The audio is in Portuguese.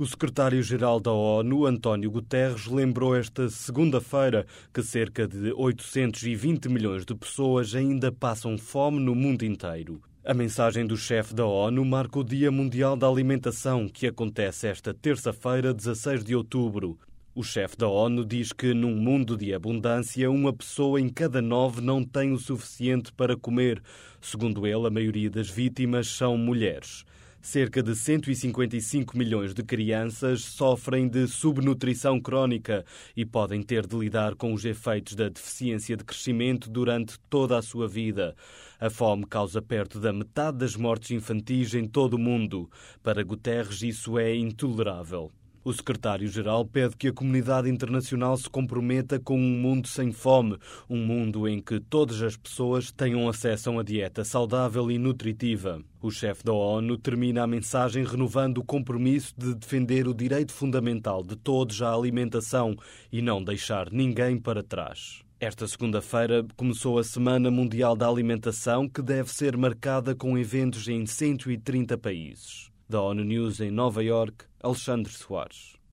O secretário-geral da ONU, António Guterres, lembrou esta segunda-feira que cerca de 820 milhões de pessoas ainda passam fome no mundo inteiro. A mensagem do chefe da ONU marca o Dia Mundial da Alimentação, que acontece esta terça-feira, 16 de outubro. O chefe da ONU diz que, num mundo de abundância, uma pessoa em cada 9 não tem o suficiente para comer. Segundo ele, a maioria das vítimas são mulheres. Cerca de 155 milhões de crianças sofrem de subnutrição crónica e podem ter de lidar com os efeitos da deficiência de crescimento durante toda a sua vida. A fome causa perto da metade das mortes infantis em todo o mundo. Para Guterres, isso é intolerável. O secretário-geral pede que a comunidade internacional se comprometa com um mundo sem fome, um mundo em que todas as pessoas tenham acesso a uma dieta saudável e nutritiva. O chefe da ONU termina a mensagem renovando o compromisso de defender o direito fundamental de todos à alimentação e não deixar ninguém para trás. Esta segunda-feira começou a Semana Mundial da Alimentação, que deve ser marcada com eventos em 130 países. Da ONU News em Nova Iorque, Alexandre Soares.